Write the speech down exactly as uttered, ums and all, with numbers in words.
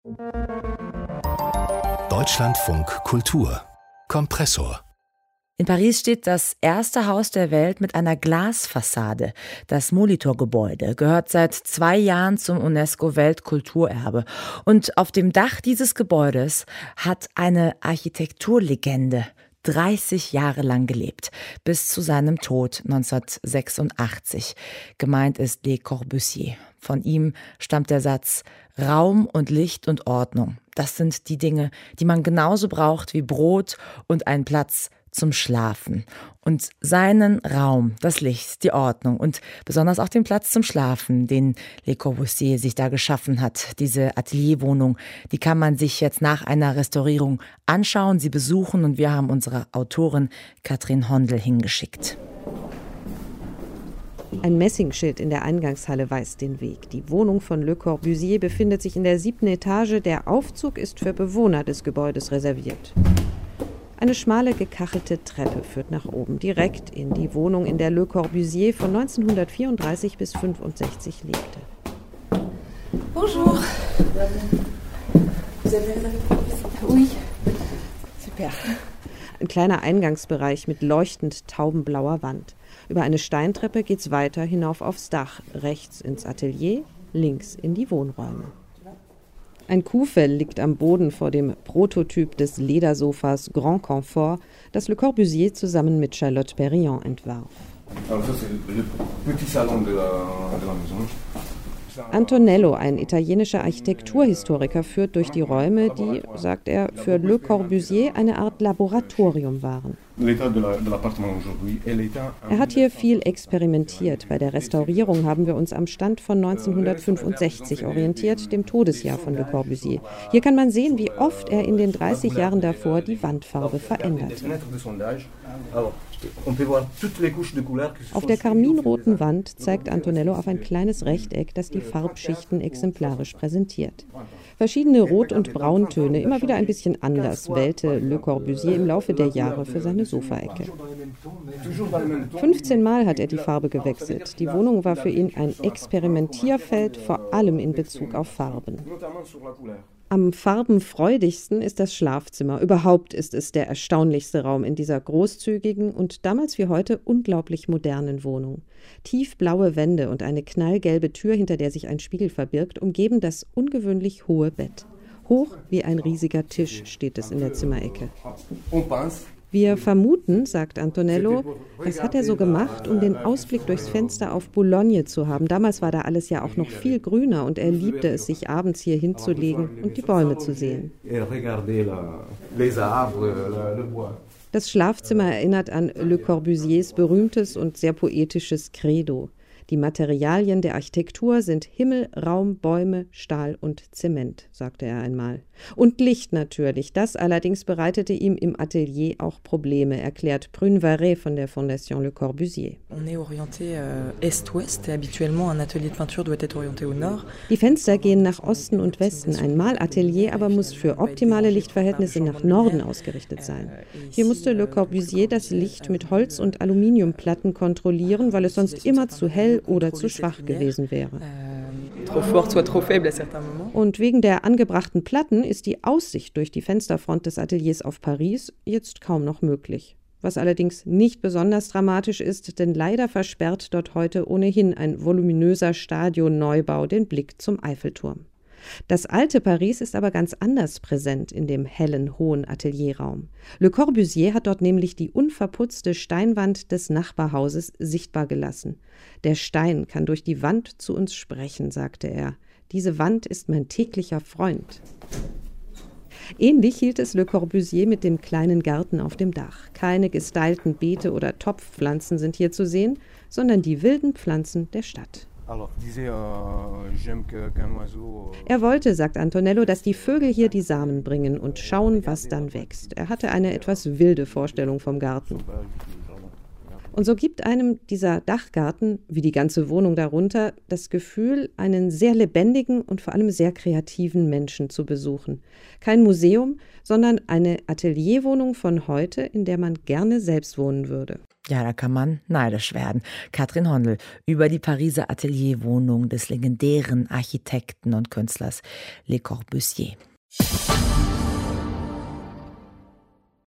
Deutschlandfunk Kultur Kompressor. In Paris steht das erste Haus der Welt mit einer Glasfassade. Das Molitor-Gebäude gehört seit zwei Jahren zum UNESCO-Weltkulturerbe. Und auf dem Dach dieses Gebäudes hat eine Architekturlegende dreißig Jahre lang gelebt, bis zu seinem Tod neunzehnhundertsechsundachtzig. Gemeint ist Le Corbusier. Von ihm stammt der Satz: Raum und Licht und Ordnung. Das sind die Dinge, die man genauso braucht wie Brot und einen Platz zum Schlafen. Und seinen Raum, das Licht, die Ordnung und besonders auch den Platz zum Schlafen, den Le Corbusier sich da geschaffen hat, diese Atelierwohnung, die kann man sich jetzt nach einer Restaurierung anschauen, sie besuchen, und wir haben unsere Autorin Katrin Hondel hingeschickt. Ein Messingschild in der Eingangshalle weist den Weg. Die Wohnung von Le Corbusier befindet sich in der siebten Etage. Der Aufzug ist für Bewohner des Gebäudes reserviert. Eine schmale, gekachelte Treppe führt nach oben, direkt in die Wohnung, in der Le Corbusier von neunzehnhundertvierunddreißig bis fünfundsechzig lebte. Bonjour. Vous avez une réponse? Oui. Super. Ein kleiner Eingangsbereich mit leuchtend taubenblauer Wand. Über eine Steintreppe geht's weiter hinauf aufs Dach, rechts ins Atelier, links in die Wohnräume. Ein Kuhfell liegt am Boden vor dem Prototyp des Ledersofas Grand Confort, das Le Corbusier zusammen mit Charlotte Perriand entwarf. Antonello, ein italienischer Architekturhistoriker, führt durch die Räume, die, sagt er, für Le Corbusier eine Art Laboratorium waren. Er hat hier viel experimentiert. Bei der Restaurierung haben wir uns am Stand von neunzehnhundertfünfundsechzig orientiert, dem Todesjahr von Le Corbusier. Hier kann man sehen, wie oft er in den dreißig Jahren davor die Wandfarbe veränderte. Auf der karminroten Wand zeigt Antonello auf ein kleines Rechteck, das die Farbschichten exemplarisch präsentiert. Verschiedene Rot- und Brauntöne, immer wieder ein bisschen anders, wählte Le Corbusier im Laufe der Jahre für seine Sofaecke. fünfzehn Mal hat er die Farbe gewechselt. Die Wohnung war für ihn ein Experimentierfeld, vor allem in Bezug auf Farben. Am farbenfreudigsten ist das Schlafzimmer. Überhaupt ist es der erstaunlichste Raum in dieser großzügigen und damals wie heute unglaublich modernen Wohnung. Tiefblaue Wände und eine knallgelbe Tür, hinter der sich ein Spiegel verbirgt, umgeben das ungewöhnlich hohe Bett. Hoch wie ein riesiger Tisch steht es in der Zimmerecke. Wir vermuten, sagt Antonello, das hat er so gemacht, um den Ausblick durchs Fenster auf Boulogne zu haben. Damals war da alles ja auch noch viel grüner und er liebte es, sich abends hier hinzulegen und die Bäume zu sehen. Das Schlafzimmer erinnert an Le Corbusiers berühmtes und sehr poetisches Credo. Die Materialien der Architektur sind Himmel, Raum, Bäume, Stahl und Zement, sagte er einmal. Und Licht natürlich. Das allerdings bereitete ihm im Atelier auch Probleme, erklärt Prune Varé von der Fondation Le Corbusier. Die Fenster gehen nach Osten und Westen. Ein Malatelier aber muss für optimale Lichtverhältnisse nach Norden ausgerichtet sein. Hier musste Le Corbusier das Licht mit Holz- und Aluminiumplatten kontrollieren, weil es sonst immer zu hell oder zu schwach gewesen wäre. Und wegen der angebrachten Platten ist die Aussicht durch die Fensterfront des Ateliers auf Paris jetzt kaum noch möglich. Was allerdings nicht besonders dramatisch ist, denn leider versperrt dort heute ohnehin ein voluminöser Stadionneubau den Blick zum Eiffelturm. Das alte Paris ist aber ganz anders präsent in dem hellen, hohen Atelierraum. Le Corbusier hat dort nämlich die unverputzte Steinwand des Nachbarhauses sichtbar gelassen. Der Stein kann durch die Wand zu uns sprechen, sagte er. Diese Wand ist mein täglicher Freund. Ähnlich hielt es Le Corbusier mit dem kleinen Garten auf dem Dach. Keine gestylten Beete oder Topfpflanzen sind hier zu sehen, sondern die wilden Pflanzen der Stadt. Er wollte, sagt Antonello, dass die Vögel hier die Samen bringen und schauen, was dann wächst. Er hatte eine etwas wilde Vorstellung vom Garten. Und so gibt einem dieser Dachgarten, wie die ganze Wohnung darunter, das Gefühl, einen sehr lebendigen und vor allem sehr kreativen Menschen zu besuchen. Kein Museum, sondern eine Atelierwohnung von heute, in der man gerne selbst wohnen würde. Ja, da kann man neidisch werden. Katrin Hondel über die Pariser Atelierwohnung des legendären Architekten und Künstlers Le Corbusier.